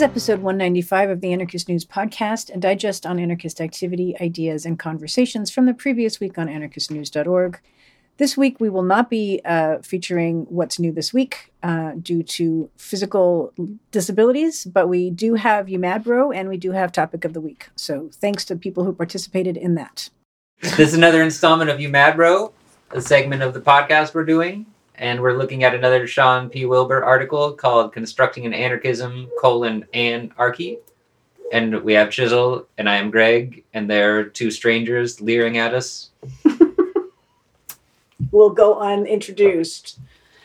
is episode 195 of the Anarchist News Podcast, a digest on anarchist activity, ideas, and conversations from the previous week on anarchistnews.org. This week, we will not be featuring What's New This Week due to physical disabilities, but we do have You Mad Bro, and we do have Topic of the Week. So thanks to people who participated in that. This is another installment of You Mad Bro, a segment of the podcast we're doing. And we're looking at another Sean P. Wilbur article called Constructing an Anarchism, Anarchy. And we have Chisel, and I am Greg, and there are two strangers leering at us. We'll go unintroduced.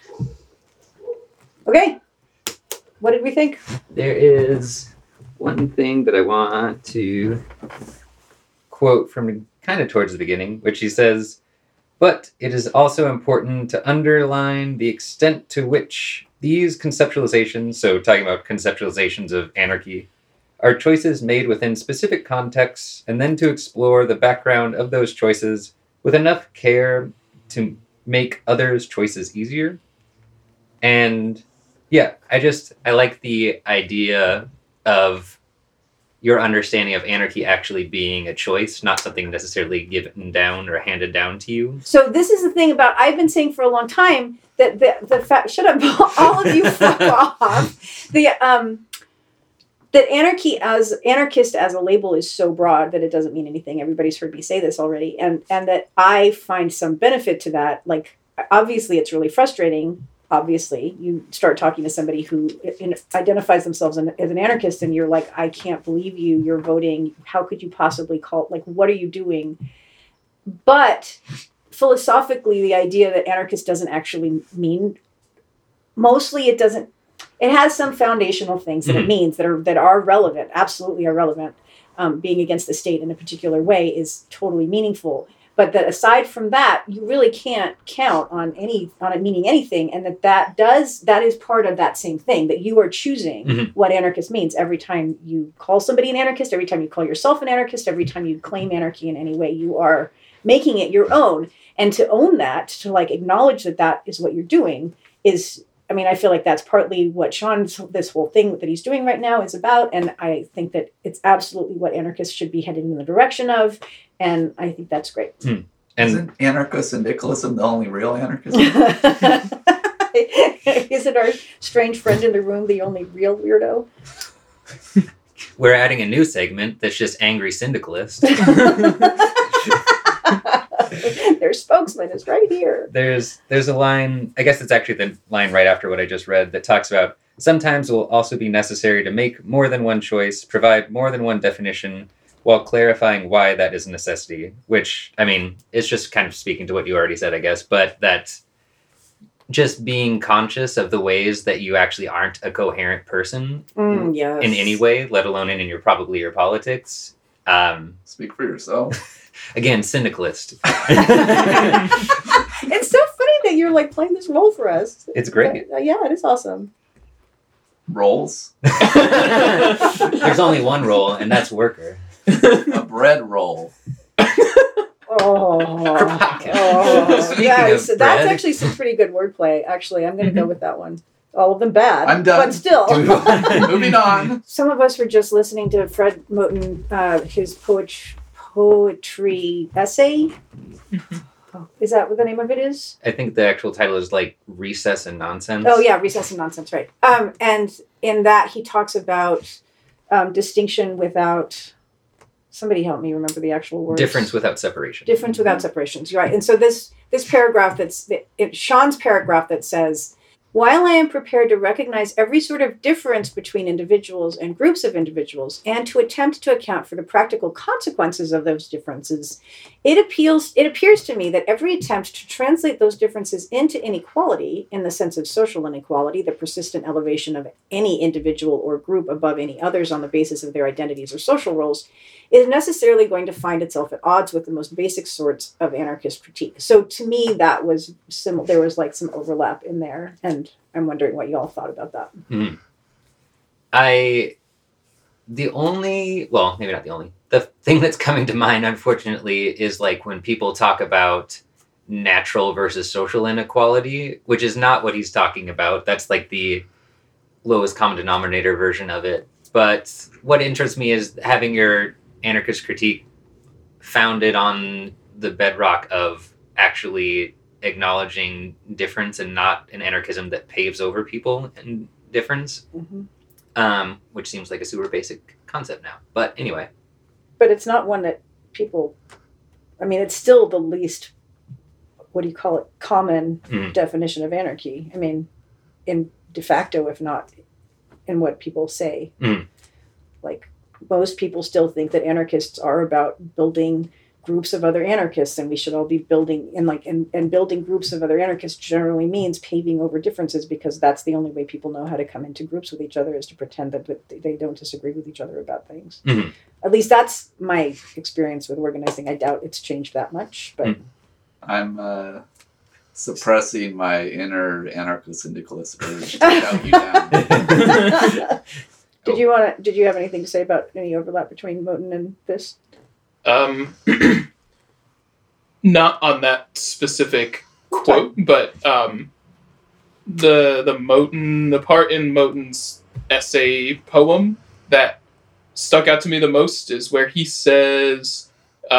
Okay. What did we think? There is one thing that I want to quote from kind of towards the beginning, which he says, "But it is also important to underline the extent to which these conceptualizations," so talking about conceptualizations of anarchy, "are choices made within specific contexts, and then to explore the background of those choices with enough care to make others' choices easier." And yeah, I like the idea of your understanding of anarchy actually being a choice, not something necessarily given down or handed down to you. So this is the thing about, I've been saying for a long time that the fact, shut up, all of you fuck off. That anarchist as a label is so broad that it doesn't mean anything. Everybody's heard me say this already. And that I find some benefit to that. Like, obviously it's really frustrating. Obviously, you start talking to somebody who identifies themselves as an anarchist, and you're like, I can't believe you're voting. How could you possibly what are you doing? But philosophically, the idea that anarchist doesn't actually mean, mostly it doesn't, it has some foundational things that it means that are relevant, absolutely are relevant. Being against the state in a particular way is totally meaningful. But that aside from that, you really can't count on it meaning anything, and that is part of that same thing, that you are choosing what anarchist means every time you call somebody an anarchist, every time you call yourself an anarchist, every time you claim anarchy in any way, you are making it your own. And to own that, to acknowledge that is what you're doing is, I feel like that's partly what this whole thing that he's doing right now is about. And I think that it's absolutely what anarchists should be headed in the direction of. And I think that's great. And isn't anarcho-syndicalism the only real anarchism? Isn't our strange friend in the room the only real weirdo? We're adding a new segment that's just Angry Syndicalist. Their spokesman is right here. There's a line, I guess it's actually the line right after what I just read, that talks about sometimes it will also be necessary to make more than one choice, provide more than one definition, while clarifying why that is a necessity, which, it's just kind of speaking to what you already said, I guess, but that just being conscious of the ways that you actually aren't a coherent person yes. in any way, let alone in your politics. Speak for yourself. Again, syndicalist. It's so funny that you're playing this role for us. It's great. Yeah, it is awesome. Rolls? There's only one role, and that's worker. A bread roll. Yeah, so that's actually some pretty good wordplay. Actually, I'm going to go with that one. All of them bad. I'm done. But still. Moving on. Some of us were just listening to Fred Moten, his poetry essay. Is that what the name of it is? I think the actual title is Recess and Nonsense. Oh yeah, Recess and Nonsense, right. And in that he talks about distinction without, somebody help me remember the actual words. Difference without separation. Difference without separations, right. And so this paragraph Sean's paragraph that says, "While I am prepared to recognize every sort of difference between individuals and groups of individuals, and to attempt to account for the practical consequences of those differences, it appears to me that every attempt to translate those differences into inequality, in the sense of social inequality, the persistent elevation of any individual or group above any others on the basis of their identities or social roles, is necessarily going to find itself at odds with the most basic sorts of anarchist critique." So to me, that was similar. There was some overlap in there, and I'm wondering what you all thought about that. Mm-hmm. The thing that's coming to mind, unfortunately, is when people talk about natural versus social inequality, which is not what he's talking about. That's the lowest common denominator version of it. But what interests me is having your anarchist critique founded on the bedrock of actually acknowledging difference and not an anarchism that paves over people and difference, which seems like a super basic concept now. But anyway. But it's not one that people... I mean, it's still the least, what do you call it, common definition of anarchy. I mean, in de facto, if not in what people say. Like, most people still think that anarchists are about building groups of other anarchists, and we should all be building, and building groups of other anarchists generally means paving over differences, because that's the only way people know how to come into groups with each other, is to pretend that they don't disagree with each other about things. At least that's my experience with organizing. I doubt it's changed that much, but I'm suppressing my inner anarcho-syndicalist urge to shout you down. Did you have anything to say about any overlap between Moten and this? Not on that specific quote, but the part in Moten's essay poem that stuck out to me the most is where he says,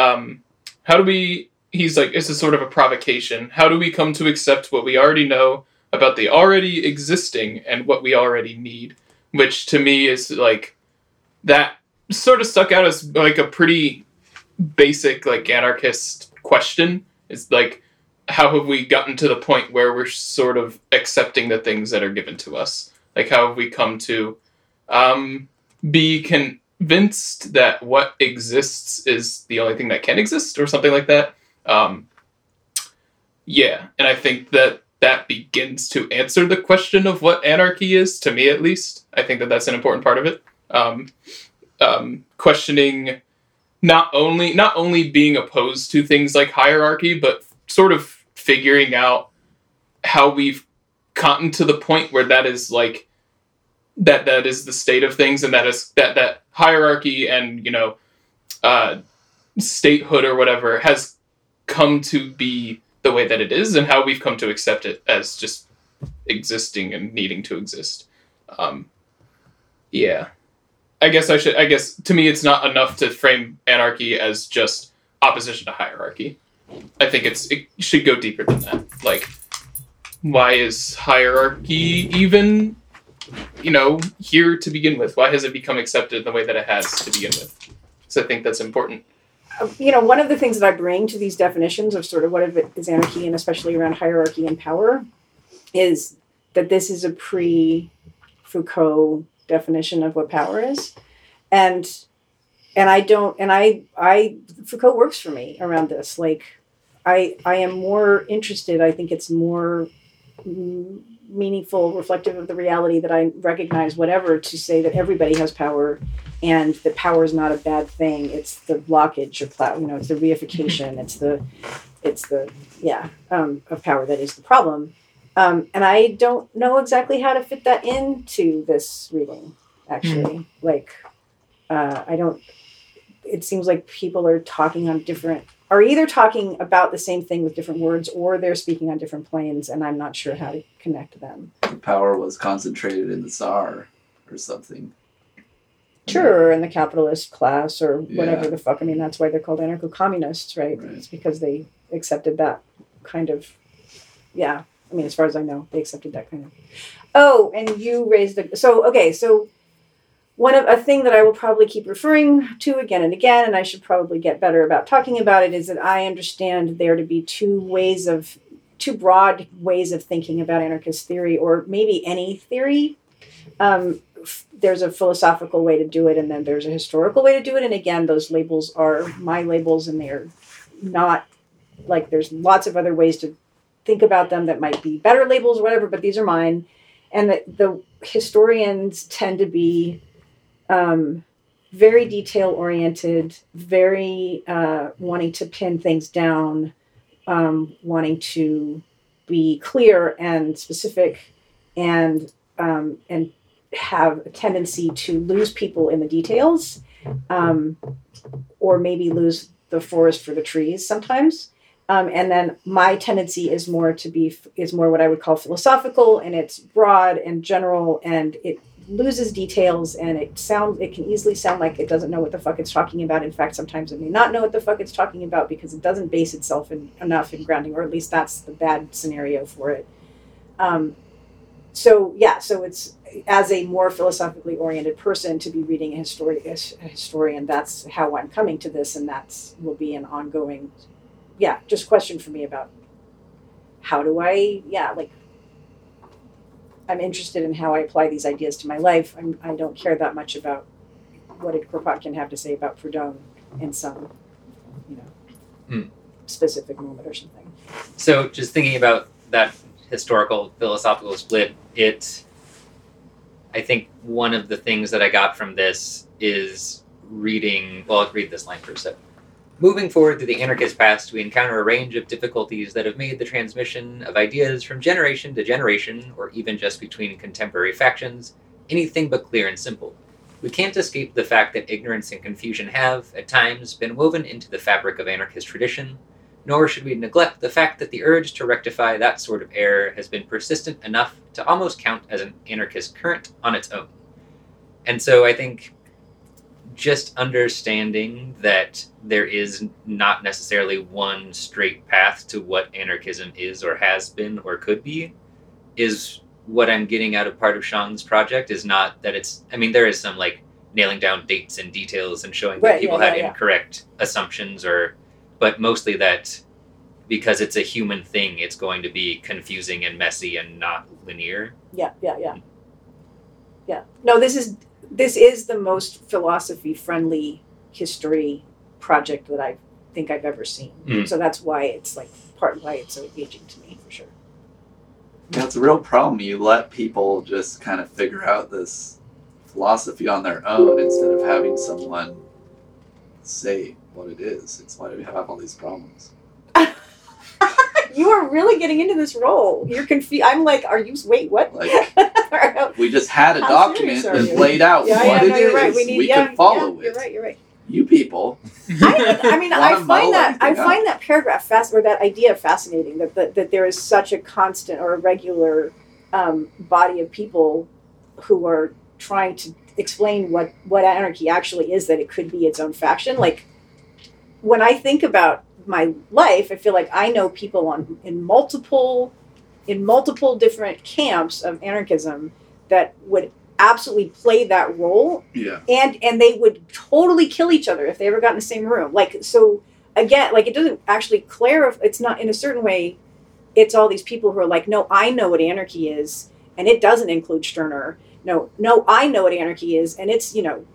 he's like, this is sort of a provocation. How do we come to accept what we already know about the already existing and what we already need? Which to me is like, that sort of stuck out as like a pretty basic like anarchist question. It's like, how have we gotten to the point where we're sort of accepting the things that are given to us? Like, how have we come to be convinced that what exists is the only thing that can exist, or something like that? Yeah, and I think that begins to answer the question of what anarchy is, to me at least. I think that that's an important part of it. Questioning not only being opposed to things like hierarchy, but sort of figuring out how we've gotten to the point where that is like that is the state of things, and that is that hierarchy and statehood or whatever has come to be the way that it is, and how we've come to accept it as just existing and needing to exist. Yeah. I guess to me it's not enough to frame anarchy as just opposition to hierarchy. I think it should go deeper than that. Like, why is hierarchy even, here to begin with? Why has it become accepted in the way that it has to begin with? So I think that's important. One of the things that I bring to these definitions of sort of what is anarchy, and especially around hierarchy and power, is that this is a pre-Foucault definition of what power is. And Foucault works for me around this. Like, I am more interested. I think it's more meaningful, reflective of the reality that I recognize, whatever, to say that everybody has power, and that power is not a bad thing. It's the blockage of it's the reification. It's the of power that is the problem. And I don't know exactly how to fit that into this reading, actually. It seems like people are either talking about the same thing with different words, or they're speaking on different planes, and I'm not sure how to connect them. The power was concentrated in the Tsar or something. Sure, in the capitalist class or whatever the fuck. I mean, that's why they're called anarcho-communists, right? It's because they accepted that kind of, I mean, as far as I know, they accepted that kind of. Oh, and you raised so a thing that I will probably keep referring to again and again, and I should probably get better about talking about it, is that I understand there to be two broad ways of thinking about anarchist theory, or maybe any theory. There's a philosophical way to do it, and then there's a historical way to do it. And again, those labels are my labels, and they're not like, there's lots of other ways to think about them that might be better labels or whatever, but these are mine. And the historians tend to be very detail oriented, very wanting to pin things down, wanting to be clear and specific, and have a tendency to lose people in the details, or maybe lose the forest for the trees sometimes. And then my tendency is more what I would call philosophical, and it's broad and general, and loses details, and it can easily sound like it doesn't know what the fuck it's talking about. In fact, sometimes it may not know what the fuck it's talking about because it doesn't base itself enough in grounding, or at least that's the bad scenario for it. So it's, as a more philosophically oriented person, to be reading a historian, that's how I'm coming to this, and that's will be an ongoing, just question for me about how do I, I'm interested in how I apply these ideas to my life. I don't care that much about what a Kropotkin have to say about Proudhon in some, specific moment or something. So just thinking about that historical philosophical split, I think one of the things that I got from this is I'll read this line first. So, moving forward through the anarchist past, we encounter a range of difficulties that have made the transmission of ideas from generation to generation, or even just between contemporary factions, anything but clear and simple. We can't escape the fact that ignorance and confusion have, at times, been woven into the fabric of anarchist tradition, nor should we neglect the fact that the urge to rectify that sort of error has been persistent enough to almost count as an anarchist current on its own. And so I think just understanding that there is not necessarily one straight path to what anarchism is or has been or could be is what I'm getting out of part of Sean's project. Is not that there is some nailing down dates and details and showing that people had incorrect assumptions, but mostly that because it's a human thing, it's going to be confusing and messy and not linear. Yeah. No, this is the most philosophy-friendly history project that I think I've ever seen. So that's why it's part of why it's so engaging to me, for sure. Yeah, it's a real problem. You let people just kind of figure out this philosophy on their own instead of having someone say what it is. It's why we have all these problems. You are really getting into this role. You're confused. I'm wait, what? We just had a document that laid out what it is. Right. We could follow it. You're right. You people. I find that paragraph or that idea fascinating, that there is such a constant or a regular body of people who are trying to explain what anarchy actually is, that it could be its own faction. When I think about my life, I feel like I know people in multiple different camps of anarchism that would absolutely play that role. Yeah. And they would totally kill each other if they ever got in the same room. So again, it doesn't actually clarify. It's not, in a certain way, it's all these people who are no, I know what anarchy is, and it doesn't include Stirner. No, I know what anarchy is, and it's,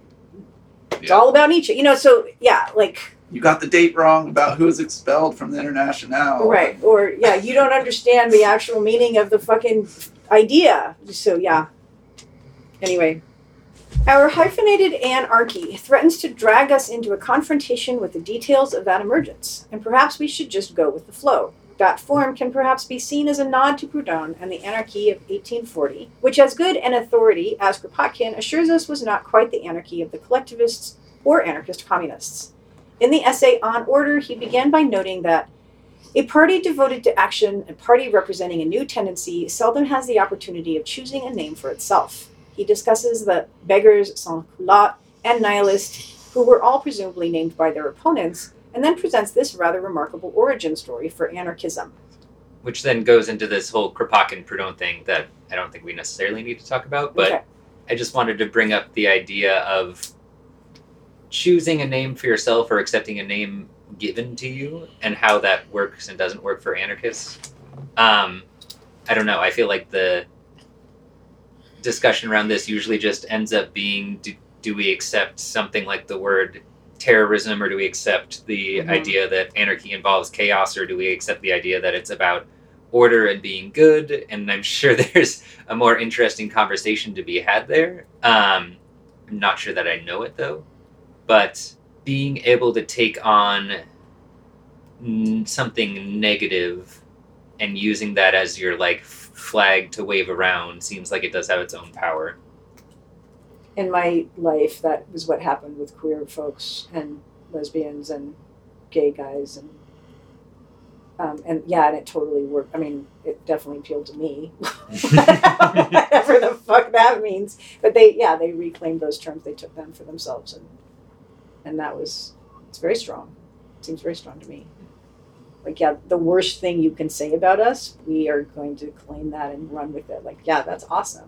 it's all about Nietzsche. So yeah, you got the date wrong about who was expelled from the Internationale. Right. Or, you don't understand the actual meaning of the fucking idea. So, yeah. Anyway. Our hyphenated anarchy threatens to drag us into a confrontation with the details of that emergence, and perhaps we should just go with the flow. That form can perhaps be seen as a nod to Proudhon and the anarchy of 1840, which as good an authority as Kropotkin assures us was not quite the anarchy of the collectivists or anarchist communists. In the essay On Order, he began by noting that a party devoted to action, a party representing a new tendency, seldom has the opportunity of choosing a name for itself. He discusses the beggars, sans-culottes, and nihilists, who were all presumably named by their opponents, and then presents this rather remarkable origin story for anarchism. Which then goes into this whole Kropotkin-Proudhon thing that I don't think we necessarily need to talk about, but okay. I just wanted to bring up the idea of choosing a name for yourself or accepting a name given to you and how that works and doesn't work for anarchists. I don't know. I feel like the discussion around this usually just ends up being, do we accept something like the word terrorism, or do we accept the idea that anarchy involves chaos, or do we accept the idea that it's about order and being good? And I'm sure there's a more interesting conversation to be had there. I'm not sure that I know it, though. But being able to take on something negative and using that as your flag to wave around seems like it does have its own power. In my life, that was what happened with queer folks and lesbians and gay guys, and And it totally worked. I mean, it definitely appealed to me, whatever the fuck that means. But they reclaimed those terms. They took them for themselves, and it's very strong. It seems very strong to me. Like, the worst thing you can say about us, we are going to claim that and run with it. Like, that's awesome.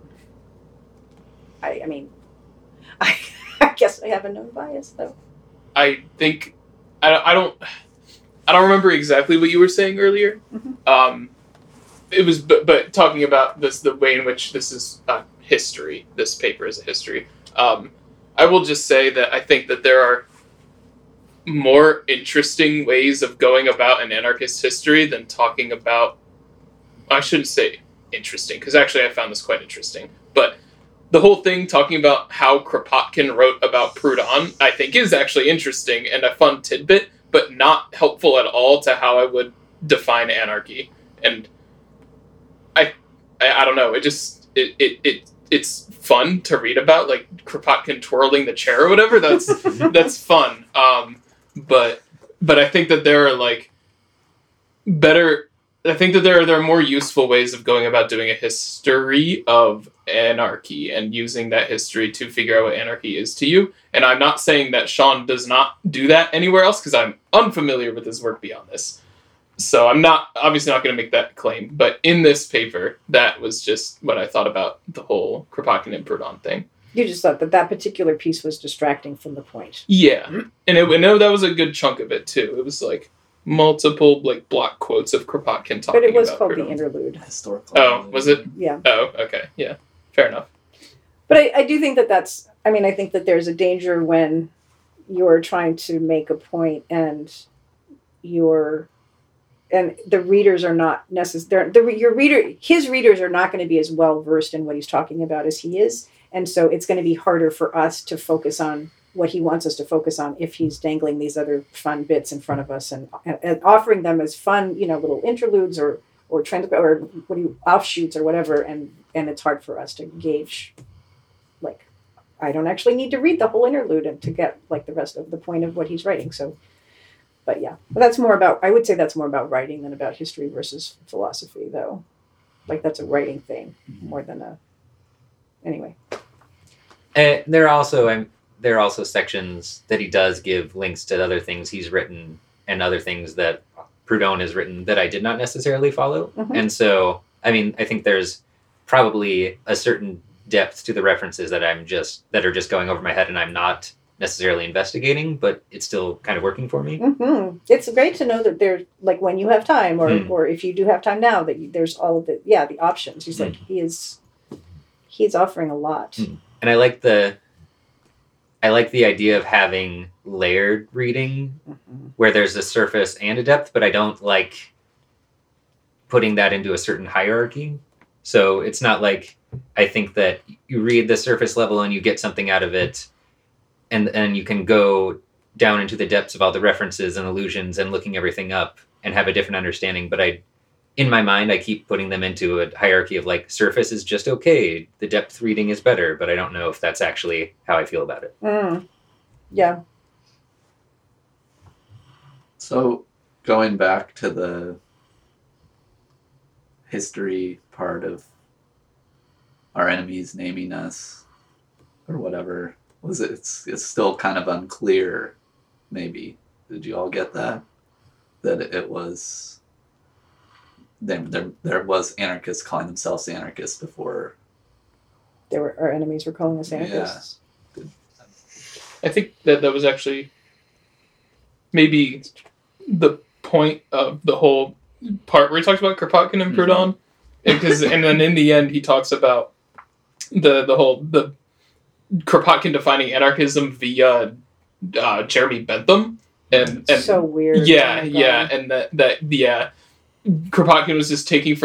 I mean, I guess I have a known bias, though. I think I don't remember exactly what you were saying earlier. Mm-hmm. It was but talking about the way in which this is history. This paper is a history. I will just say that I think that there are more interesting ways of going about an anarchist history than talking about. I shouldn't say interesting, because actually I found this quite interesting. But the whole thing talking about how Kropotkin wrote about Proudhon, I think, is actually interesting and a fun tidbit, but not helpful at all to how I would define anarchy. And I don't know. It's fun to read about, like Kropotkin twirling the chair or whatever. That's fun. But I think that there are like better. I think that there are more useful ways of going about doing a history of anarchy and using that history to figure out what anarchy is to you. And I'm not saying that Sean does not do that anywhere else, because I'm unfamiliar with his work beyond this. So I'm obviously not going to make that claim. But in this paper, that was just what I thought about the whole Kropotkin and Proudhon thing. You just thought that particular piece was distracting from the point. Yeah. And that was a good chunk of it, too. It was like multiple like block quotes of Kropotkin talking about. But it was called Proudhon. The Interlude. Historical. Oh, was it? Yeah. Oh, okay. Yeah. Fair enough. But I do think that's... I mean, I think that there's a danger when you're trying to make a point and the readers are not necessarily... His readers are not going to be as well versed in what he's talking about as he is. And so it's going to be harder for us to focus on what he wants us to focus on if he's dangling these other fun bits in front of us and offering them as fun, little interludes or offshoots or whatever. And it's hard for us to gauge, like, I don't actually need to read the whole interlude and to get like the rest of the point of what he's writing. So, but that's more about, I would say that's more about writing than about history versus philosophy, though. Like, that's a writing thing more than anyway. There are also sections that he does give links to other things he's written and other things that Proudhon has written that I did not necessarily follow. Mm-hmm. And so, I mean, I think there's probably a certain depth to the references that are just going over my head and I'm not necessarily investigating, but it's still kind of working for me. Mm-hmm. It's great to know that there's, like, when you have time or if you do have time now, that there's all of the options. He's like, he's offering a lot. And I like the idea of having layered reading where there's a surface and a depth, but I don't like putting that into a certain hierarchy. So it's not like I think that you read the surface level and you get something out of it and you can go down into the depths of all the references and allusions and looking everything up and have a different understanding. But in my mind, I keep putting them into a hierarchy of like, surface is just okay. The depth reading is better, but I don't know if that's actually how I feel about it. Yeah. So going back to the history part of our enemies naming us or whatever, it's still kind of unclear, maybe. Did you all get that? That it was... There was anarchists calling themselves anarchists before. Our enemies were calling us anarchists. Yeah. I think that was actually maybe the point of the whole part where he talks about Kropotkin and Proudhon, and then in the end he talks about the Kropotkin defining anarchism via Jeremy Bentham, and so weird. Yeah, and that Kropotkin was just taking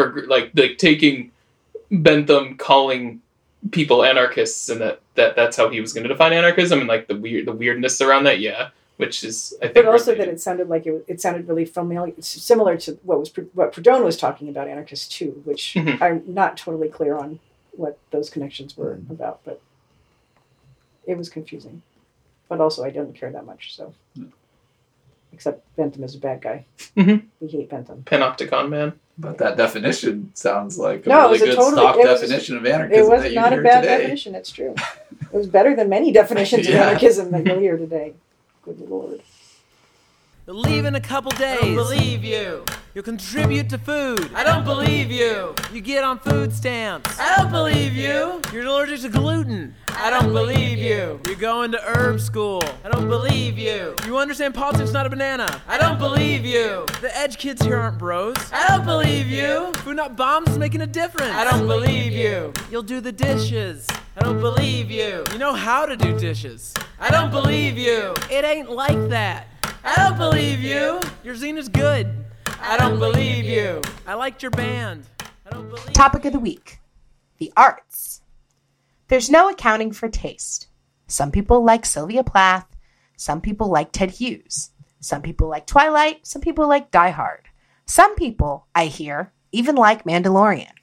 Bentham calling people anarchists, and that's how he was going to define anarchism, and like the weirdness around that, which is, I think, but also that it sounded like it sounded really familiar, similar to what Proudhon was talking about anarchists too, which I'm not totally clear on what those connections were about, but it was confusing. But also, I didn't care that much, so. Except Bentham is a bad guy. Mhm. We hate Bentham. Panopticon Man. But that definition sounds like a No, it really was a good totally- stock it was- definition of It anarchism was that you not a hear bad today. definition, it's true. It was better than many definitions of Yeah. anarchism that you'll hear today. Good Lord. You'll leave in a couple days. I don't believe you. You'll contribute to food. I don't believe you. You get on food stamps. I don't believe you. You're allergic to gluten. I don't believe you. You're going to herb school. I don't believe you. You understand politics, not a banana. I don't believe you. The edge kids here aren't bros. I don't believe you. Food Not Bombs is making a difference. I don't believe you. You'll do the dishes. I don't believe you. You know how to do dishes. I don't believe you. It ain't like that. I don't believe you. Your zine is good. I don't believe you. I liked your band. I don't believe Topic of the week: the arts. There's no accounting for taste. Some people like Sylvia Plath. Some people like Ted Hughes. Some people like Twilight. Some people like Die Hard. Some people, I hear, even like Mandalorian.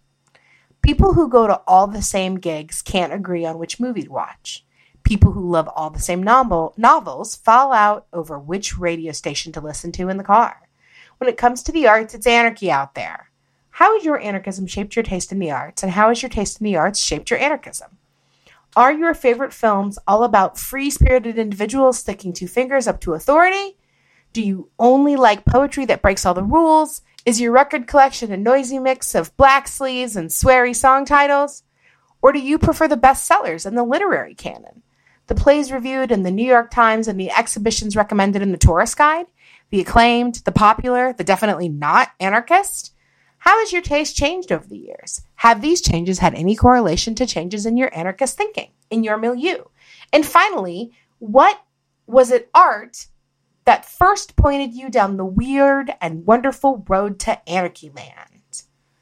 People who go to all the same gigs can't agree on which movie to watch. People who love all the same novels fall out over which radio station to listen to in the car. When it comes to the arts, it's anarchy out there. How has your anarchism shaped your taste in the arts, and how has your taste in the arts shaped your anarchism? Are your favorite films all about free-spirited individuals sticking two fingers up to authority? Do you only like poetry that breaks all the rules? Is your record collection a noisy mix of black sleeves and sweary song titles? Or do you prefer the bestsellers and the literary canon? The plays reviewed in the New York Times and the exhibitions recommended in the Tourist Guide? The acclaimed, the popular, the definitely not anarchist? How has your taste changed over the years? Have these changes had any correlation to changes in your anarchist thinking, in your milieu? And finally, what was it art that first pointed you down the weird and wonderful road to Anarchy Land?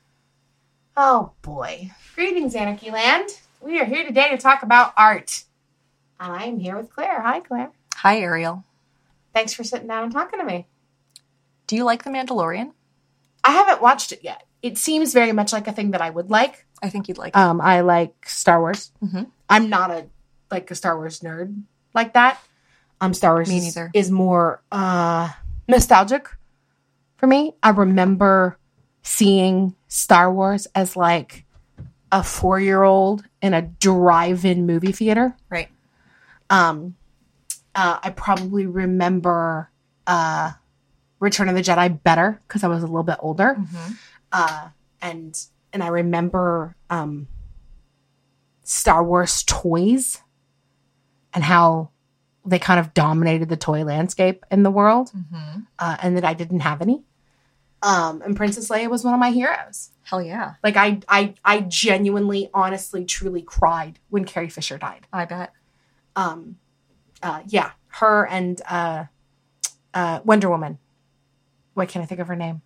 Oh boy. Greetings, Anarchy Land. We are here today to talk about art. And I am here with Claire. Hi, Claire. Hi, Ariel. Thanks for sitting down and talking to me. Do you like The Mandalorian? I haven't watched it yet. It seems very much like a thing that I would like. I think you'd like it. I like Star Wars. Mhm. I'm not a Star Wars nerd like that. Star Wars Me neither. is more nostalgic for me. I remember seeing Star Wars as like a 4-year-old in a drive-in movie theater. Right. I probably remember Return of the Jedi better because I was a little bit older. And I remember Star Wars toys and how they kind of dominated the toy landscape in the world, and that I didn't have any. And Princess Leia was one of my heroes. Hell yeah. Like I genuinely, honestly, truly cried when Carrie Fisher died. I bet. Yeah, her and Wonder Woman. Why can't I think of her name?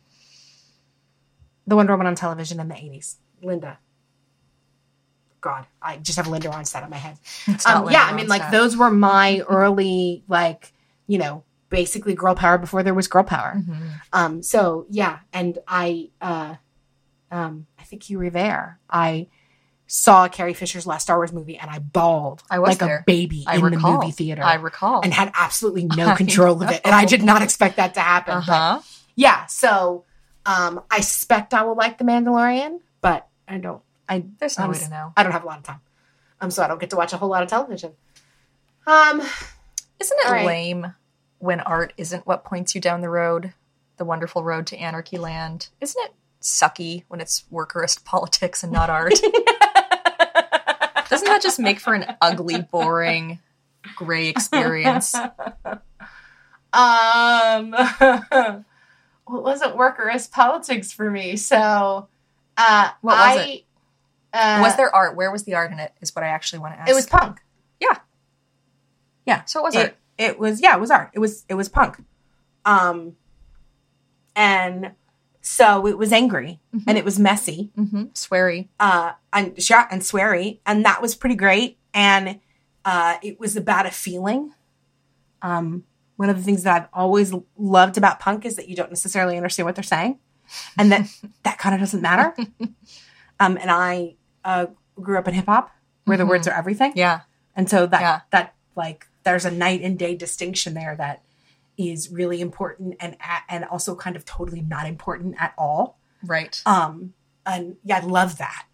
The Wonder Woman on television in the 80s. Linda. God, I just have Linda Ronstadt in my head. Yeah, I mean, like, those were my early, like, you know, basically girl power before there was girl power. So, yeah, and I think you were there. I saw Carrie Fisher's last Star Wars movie, and I bawled I was like there. a baby I in recall. the movie theater. I recall. And had absolutely no control of it. And I did not expect that to happen. But yeah, so I suspect I will like The Mandalorian, but I don't. There's no way to know. I don't have a lot of time. So I don't get to watch a whole lot of television. Isn't it all right. lame when art isn't what points you down the road, the wonderful road to Anarchy Land? Isn't it sucky when it's workerist politics and not art? Doesn't that just make for an ugly, boring, gray experience? What wasn't workerist politics for me? So What was it? it? Was there art? Where was the art in it? Is what I actually want to ask. It was punk. Yeah. Yeah. So it was art. It was art. It was punk. And so it was angry and it was messy. Sweary. And shot and sweary, and that was pretty great. And it was about a feeling. One of the things that I've always loved about punk is that you don't necessarily understand what they're saying, and that kind of doesn't matter. And I grew up in hip hop where the words are everything. Yeah. And so that like there's a night and day distinction there that is really important and also kind of totally not important at all. Right. And yeah, I love that.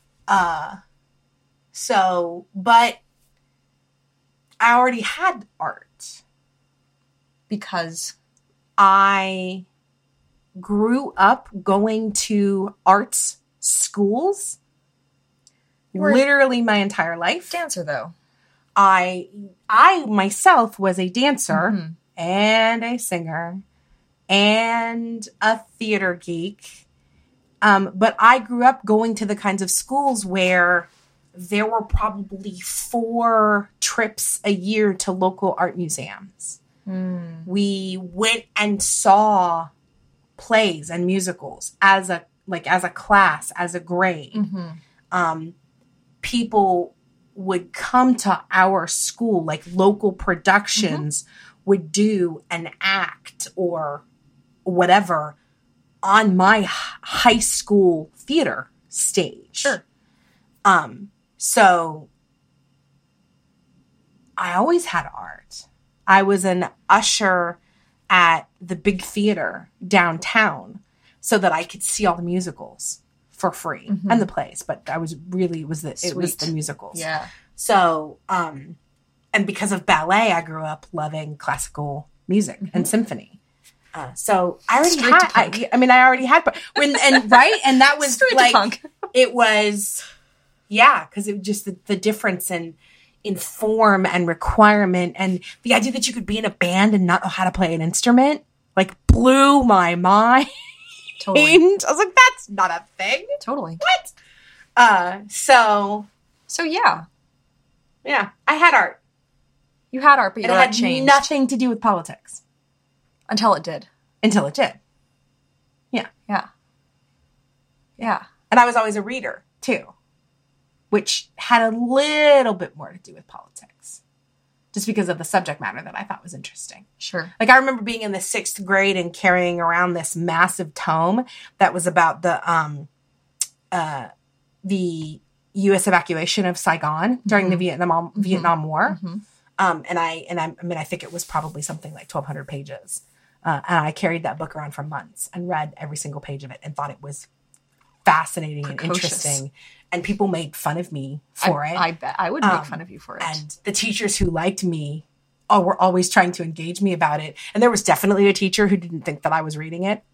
But I already had art Because I grew up going to arts schools literally my entire life. dancer, though. I myself was a dancer and a singer and a theater geek. But I grew up going to the kinds of schools where there were probably 4 trips a year to local art museums. We went and saw plays and musicals as a class, as a grade. People would come to our school, like local productions would do an act or whatever on my high school theater stage. Sure. So I always had art. I was an usher at the big theater downtown so that I could see all the musicals for free and the plays, but it was the musicals. Yeah. So, and because of ballet, I grew up loving classical music and symphony. So I already Straight had, to punk. I already had, and that was Straight to like, punk. it was, yeah, because it was just the difference in form and requirement, and the idea that you could be in a band and not know how to play an instrument, like, blew my mind. Totally. I was like, that's not a thing. Totally. What? So yeah. yeah, I had art. You had art, but And your it art had changed. nothing to do with politics Until it did. until it did. Yeah. Yeah. And I was always a reader too, which had a little bit more to do with politics, just because of the subject matter that I thought was interesting. Sure. Like, I remember being in the 6th grade and carrying around this massive tome that was about the U.S. evacuation of Saigon during the Vietnam War. And I think it was probably something like 1,200 pages. And I carried that book around for months and read every single page of it and thought it was fascinating and interesting. And people made fun of me for it. I bet I would make fun of you for it. And the teachers who liked me were always trying to engage me about it. And there was definitely a teacher who didn't think that I was reading it.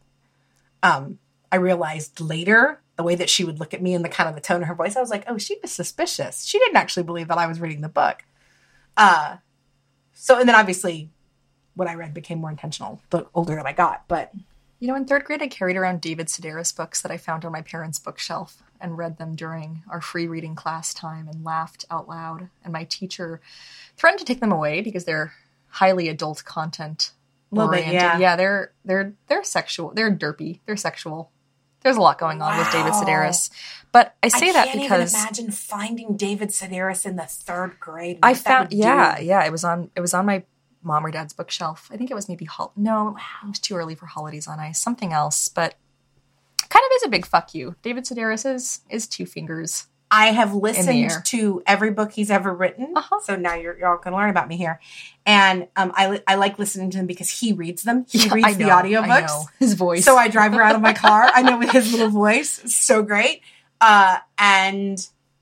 I realized later the way that she would look at me and the kind of the tone of her voice, I was like, oh, she was suspicious. She didn't actually believe that I was reading the book. And then obviously what I read became more intentional the older that I got. But You know, in 3rd grade, I carried around David Sedaris books that I found on my parents' bookshelf and read them during our free reading class time and laughed out loud. And my teacher threatened to take them away because they're highly adult content oriented. Yeah, they're sexual. They're derpy. They're sexual. There's a lot going on with David Sedaris. But I say that because I can't even imagine finding David Sedaris in the 3rd grade. I found it was on my mom or dad's bookshelf. I think it was maybe it was too early for Holidays on Ice, something else, but kind of is a big fuck you. David Sedaris is 2 fingers. I have In the listened air. to every book he's ever written, so now you're all going to learn about me here. And I like listening to him because he reads them. He reads the audiobooks. I know. His voice. So I drive around in my car. I know with his little voice. It's so great. And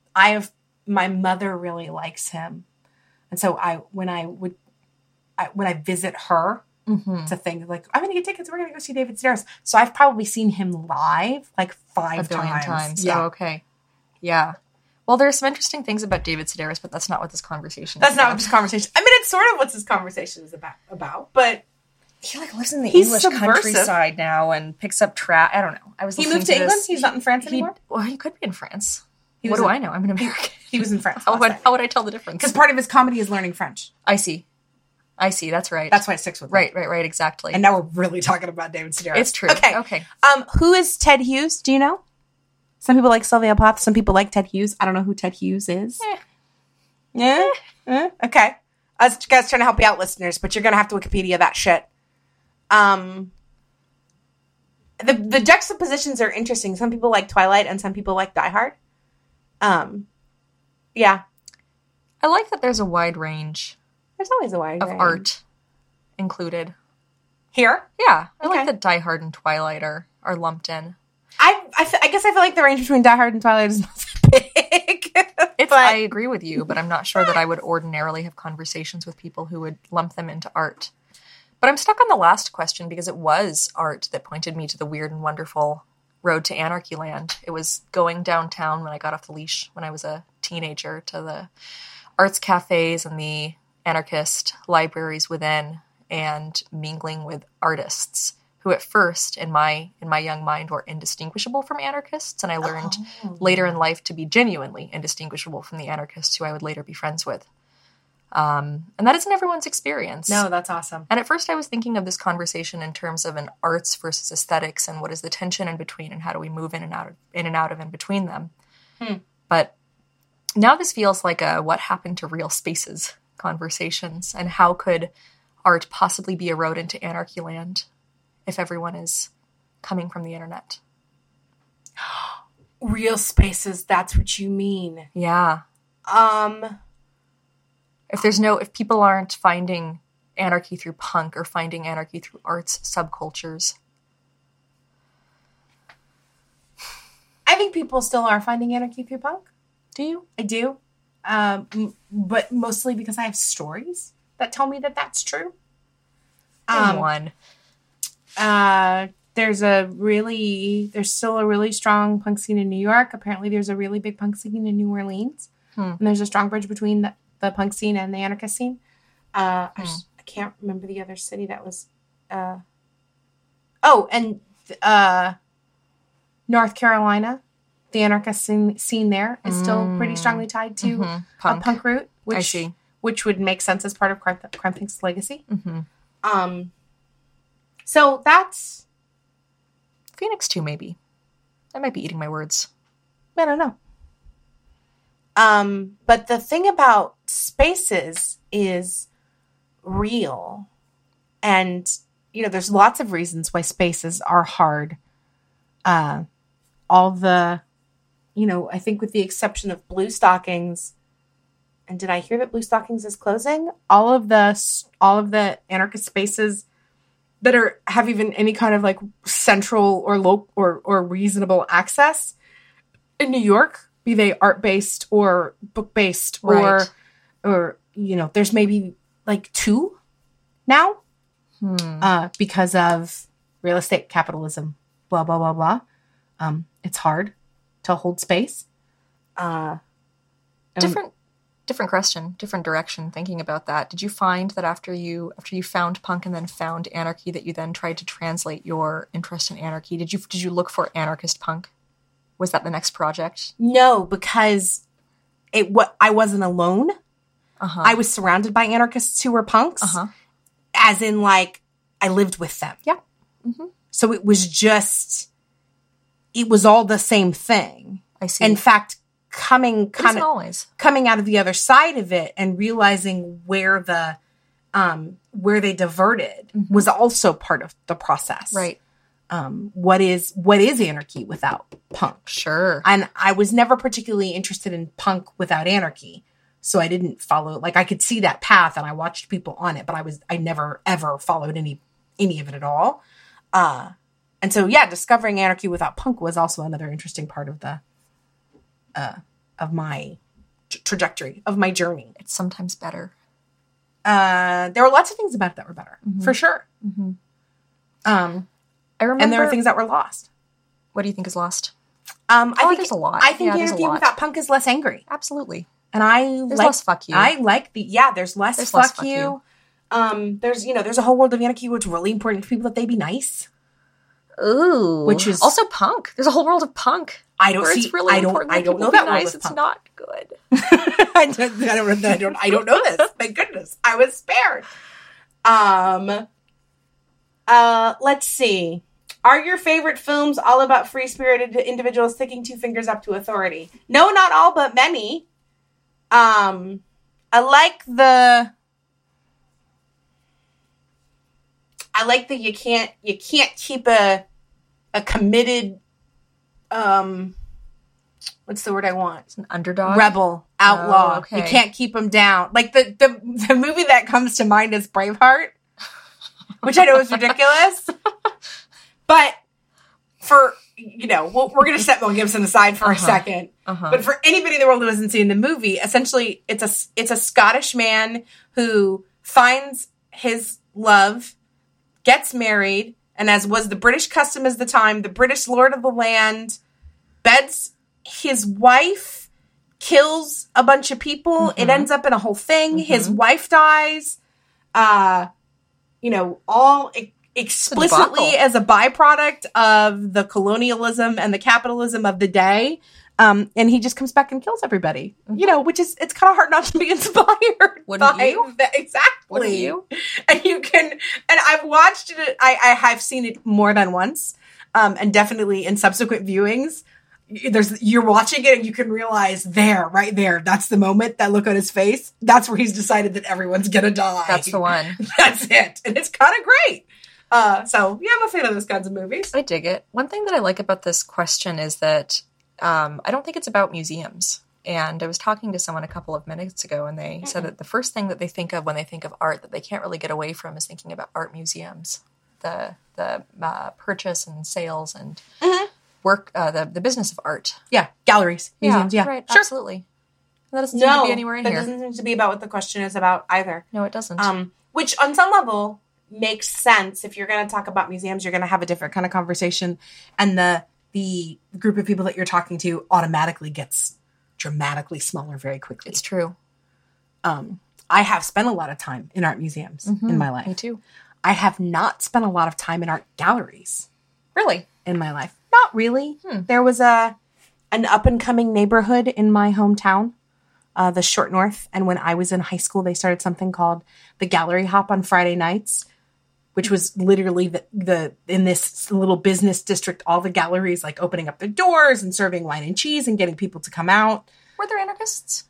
my mother really likes him. And so when I visit her to think like, I'm going to get tickets. We're going to go see David Sedaris. So I've probably seen him live like 5 a billion times. Yeah. Oh, okay. Yeah. Well, there's some interesting things about David Sedaris, but that's not what this conversation is That's not about. what this conversation. I mean, it's sort of what this conversation is about. But He lives in the He's English subversive. countryside now and picks up trash. I don't know. I was he listening moved to this. England. He's not in France anymore. Well, he could be in France. He What was do in- I know? I'm an American. He was in France. How would I tell the difference? Because part of his comedy is learning French. I see. That's right. That's why it sticks with me. Right, exactly. And now we're really talking about David Sedaris. It's true. Okay. Who is Ted Hughes? Do you know? Some people like Sylvia Plath. Some people like Ted Hughes. I don't know who Ted Hughes is. Yeah. Okay. I was guys trying to help you out, listeners, but you're gonna have to Wikipedia that shit. The juxtapositions are interesting. Some people like Twilight, and some people like Die Hard. Yeah. I like that there's a wide range There's always a wide of range. art included. Here? Yeah, I Okay. like that Die Hard and Twilight are lumped in. I guess I feel like the range between Die Hard and Twilight is not that big. I agree with you, but I'm not sure that I would ordinarily have conversations with people who would lump them into art. But I'm stuck on the last question because it was art that pointed me to the weird and wonderful road to Anarchy Land. It was going downtown when I got off the leash when I was a teenager to the arts cafes and the anarchist libraries within, and mingling with artists who at first in my young mind were indistinguishable from anarchists, and I learned later in life to be genuinely indistinguishable from the anarchists who I would later be friends with. And that isn't everyone's experience. No, that's awesome. And at first I was thinking of this conversation in terms of an arts versus aesthetics and what is the tension in between and how do we move in and out of in between them. But now this feels like a what happened to real spaces conversations, and how could art possibly be a road into Anarchy Land if everyone is coming from the internet? Real spaces, that's what you mean. Yeah. If people aren't finding anarchy through punk or finding anarchy through arts subcultures. I think people still are finding anarchy through punk. Do you? I do. But mostly because I have stories that tell me that that's true. One. There's still a really strong punk scene in New York. Apparently there's a really big punk scene in New Orleans. And there's a strong bridge between the punk scene and the anarchist scene. I can't remember the other city that was, North Carolina. The anarchist scene there is still pretty strongly tied to a punk route, which would make sense as part of Crime Think's legacy. So that's Phoenix too, maybe. I might be eating my words. I don't know. But the thing about spaces is real. And, there's lots of reasons why spaces are hard. I think with the exception of Blue Stockings, and did I hear that Blue Stockings is closing? All of the anarchist spaces that have even any kind of like central or local or reasonable access in New York, be they art based or book based, right, or there's maybe like 2 now, because of real estate capitalism, blah blah blah blah. It's hard to hold space. Different question, different direction. Thinking about that, did you find that after you found punk and then found anarchy, that you then tried to translate your interest in anarchy? Did you look for anarchist punk? Was that the next project? No, because I wasn't alone. I was surrounded by anarchists who were punks, as in like I lived with them. Yeah. So it was all the same thing. I see. In fact, coming out of the other side of it and realizing where they diverted was also part of the process. Right. What is anarchy without punk? Sure. And I was never particularly interested in punk without anarchy. So I didn't follow, like I could see that path and I watched people on it, but I never ever followed any of it at all. And so, yeah, discovering anarchy without punk was also another interesting part of of my trajectory, of my journey. It's sometimes better. There were lots of things about it that were better, for sure. I remember, and there were things that were lost. What do you think is lost? I think there's a lot. I think anarchy without punk is less angry. Absolutely. And there's less fuck you. I like there's less fuck you. There's a whole world of anarchy where it's really important to people that they be nice. Ooh. Which is also punk. There's a whole world of punk. I don't see. It's really I don't know that world of It's punk. not good. I don't know this. Thank goodness. I was spared. Let's see. Are your favorite films all about free-spirited individuals sticking 2 fingers up to authority? No, not all, but many. I like the you can't keep a committed what's the word I want? It's an underdog. Rebel, outlaw. Oh, okay. You can't keep them down. Like the movie that comes to mind is Braveheart. which I know is ridiculous. But for, we're going to set Mel Gibson aside for a second. But for anybody in the world who hasn't seen the movie, essentially it's a Scottish man who finds his love, gets married, and as was the British custom at the time, the British lord of the land beds his wife, kills a bunch of people. It ends up in a whole thing. His wife dies, all explicitly as a byproduct of the colonialism and the capitalism of the day. And he just comes back and kills everybody, which is, it's kind of hard not to be inspired. Wouldn't by you? Exactly. Wouldn't you? And and I've watched it, I have seen it more than once, and definitely in subsequent viewings. You're watching it and you can realize right there, that's the moment, that look on his face, that's where he's decided that everyone's gonna die. That's the one. That's it. And it's kind of great. So yeah, I'm a fan of those kinds of movies. I dig it. One thing that I like about this question is that I don't think it's about museums. And I was talking to someone a couple of minutes ago, and they said that the first thing that they think of when they think of art that they can't really get away from is thinking about art museums, the purchase and sales and work, the business of art. Yeah, galleries, museums. Yeah, right. Sure. Absolutely. That doesn't seem to be anywhere in that here. doesn't seem to be about what the question is about either. No, it doesn't. Which on some level makes sense. If you're going to talk about museums, you're going to have a different kind of conversation, and the group of people that you're talking to automatically gets dramatically smaller very quickly. It's true. I have spent a lot of time in art museums in my life. Me too. I have not spent a lot of time in art galleries. Really? In my life. Not really. There was an up-and-coming neighborhood in my hometown, the Short North, and when I was in high school, they started something called the Gallery Hop on Friday nights, which was literally the in this little business district, all the galleries like opening up their doors and serving wine and cheese and getting people to come out. Were there anarchists?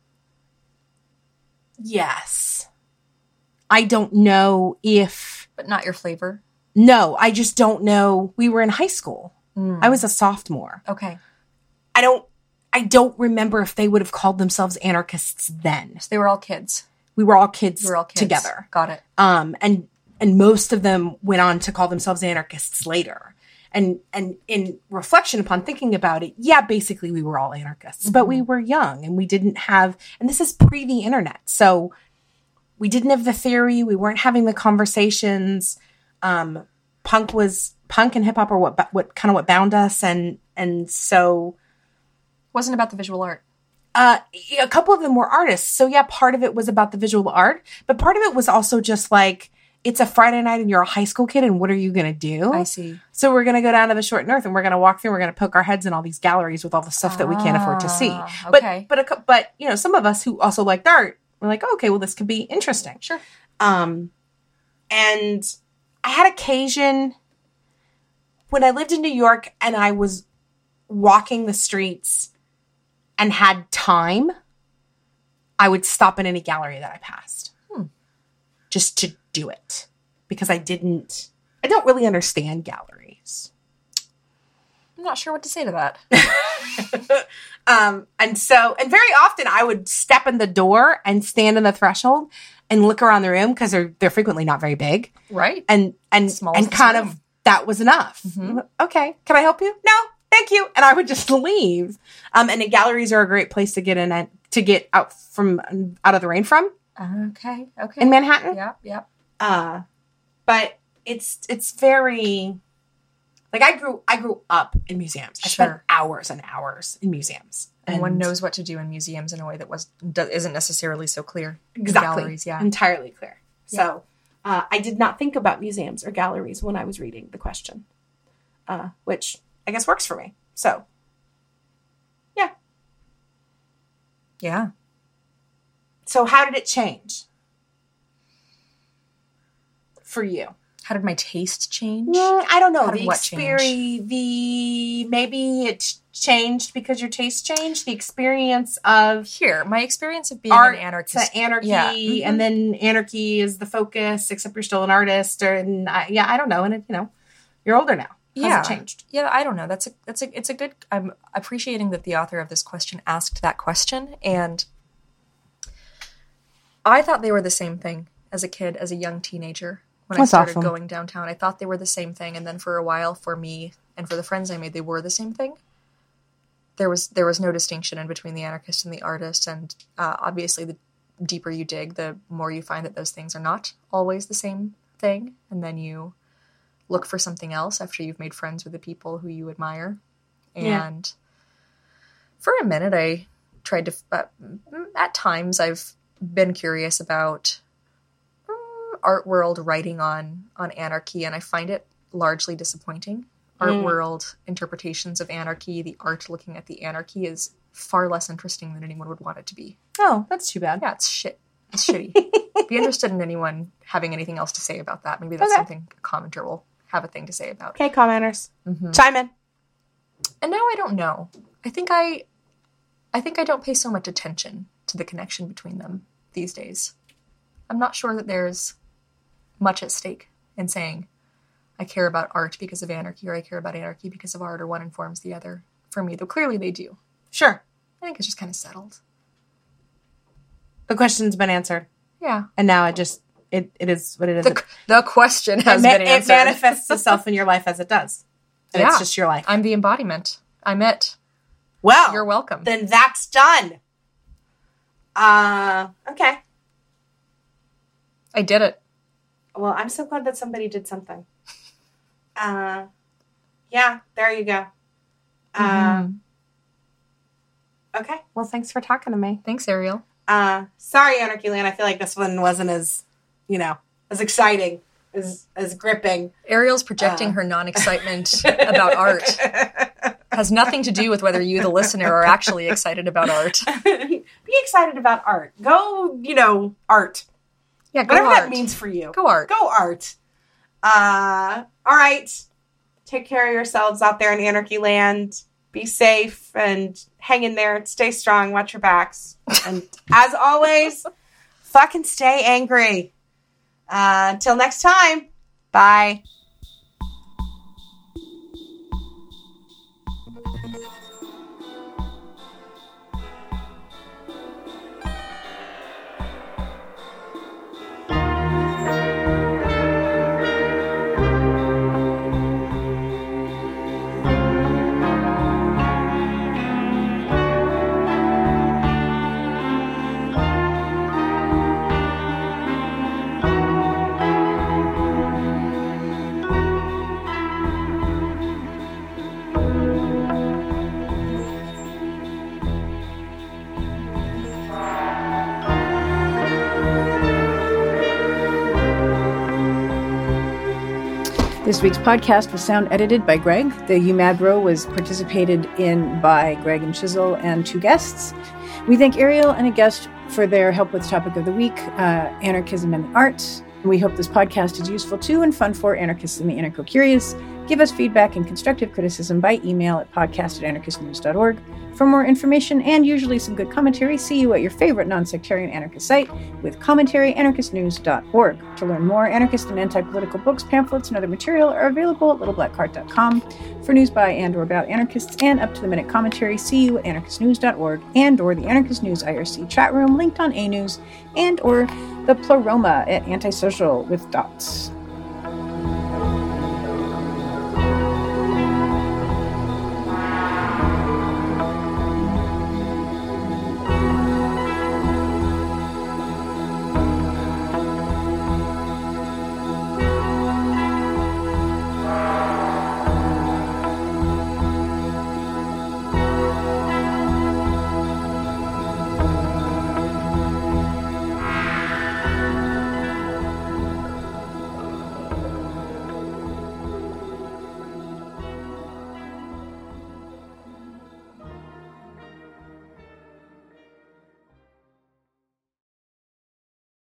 Yes. I don't know if... But not your flavor? No, I just don't know. We were in high school. I was a sophomore. Okay. I don't remember if they would have called themselves anarchists then. So they were all kids. We were all kids, together. Got it. And most of them went on to call themselves anarchists later. And in reflection upon thinking about it, yeah, basically we were all anarchists, but we were young and we didn't have, and this is pre the internet. So we didn't have the theory. We weren't having the conversations. Punk and hip hop are what bound us. And so wasn't about the visual art. A couple of them were artists. So yeah, part of it was about the visual art, but part of it was also just like, it's a Friday night and you're a high school kid and what are you going to do? I see. So we're going to go down to the Short North and we're going to walk through, we're going to poke our heads in all these galleries with all the stuff that we can't afford to see. Okay. But some of us who also liked art were like, okay, well, this could be interesting. Sure. And I had occasion when I lived in New York and I was walking the streets and had time, I would stop in any gallery that I passed. Just to do it. Because I don't really understand galleries. I'm not sure what to say to that. And very often I would step in the door and stand in the threshold and look around the room because they're frequently not very big. Right. And kind of that was enough. Okay. Can I help you? No, thank you. And I would just leave. And the galleries are a great place to get in and to get out of the rain from. Okay. In Manhattan. Yep. But it's very like I grew up in museums. I spent hours and hours in museums. And one knows what to do in museums in a way that isn't necessarily so clear. Exactly. Galleries, yeah. Entirely clear. Yeah. So I did not think about museums or galleries when I was reading the question, which I guess works for me. So, yeah. Yeah. So how did it change for you? How did my taste change? I don't know. How did what change? Maybe it changed because your taste changed. The experience of my experience of being art an anarchist. To anarchy, and then anarchy is the focus, except you're still an artist. I don't know. And you're older now. How's it changed? Yeah, I don't know. It's a good. I'm appreciating that the author of this question asked that question, and I thought they were the same thing as a kid, as a young teenager. when That's I started awesome. going downtown. I thought they were the same thing, and then for a while, for me and for the friends I made, they were the same thing. There was no distinction in between the anarchist and the artist, and obviously the deeper you dig, the more you find that those things are not always the same thing, and then you look for something else after you've made friends with the people who you admire. And for a minute, I tried to, at times I've been curious about art world writing on anarchy, and I find it largely disappointing. Art world interpretations of anarchy, the art looking at the anarchy, is far less interesting than anyone would want it to be. Oh, that's too bad. Yeah, it's shit. It's shitty. Be interested in anyone having anything else to say about that. Maybe that's Okay. something a commenter will have a thing to say about. Okay, commenters. Mhm. Chime in. And now I don't know. I think I don't pay so much attention to the connection between them these days. I'm not sure that there's much at stake in saying I care about art because of anarchy, or I care about anarchy because of art, or one informs the other. For me, though clearly they do. Sure. I think it's just kind of settled. The question's been answered. Yeah. And now it is what it is. The question has been It answered. manifests itself in your life as it does. And Yeah. it's just your life. I'm the embodiment. I'm it. Well, You're welcome. then that's done. Okay. I did it. Well, I'm so glad that somebody did something. Yeah, there you go. Okay. Well, thanks for talking to me. Thanks, Ariel. Sorry, Anarchy Land. I feel like this one wasn't as, as exciting, as gripping. Ariel's projecting her non-excitement about art. Has nothing to do with whether you, the listener, are actually excited about art. Be excited about art. Go, art. Yeah, go Whatever art. that means for you. Go art. Go art. All right. Take care of yourselves out there in Anarchy Land. Be safe and hang in there. Stay strong. Watch your backs. And as always, fucking stay angry. Until next time. Bye. This week's podcast was sound edited by Greg. The UMad Row was participated in by Greg and Chisel and 2 guests. We thank Ariel and a guest for their help with topic of the week, anarchism and the arts. We hope this podcast is useful to and fun for anarchists and the anarcho-curious. Give us feedback and constructive criticism by email at podcast@anarchistnews.org. For more information and usually some good commentary, see you at your favorite non-sectarian anarchist site with commentary anarchistnews.org. To learn more, anarchist and anti-political books, pamphlets, and other material are available at littleblackcart.com. For news by and or about anarchists and up-to-the-minute commentary, see you at anarchistnews.org and or the Anarchist News IRC chat room linked on A News and or the Pleroma at Antisocial with Dots.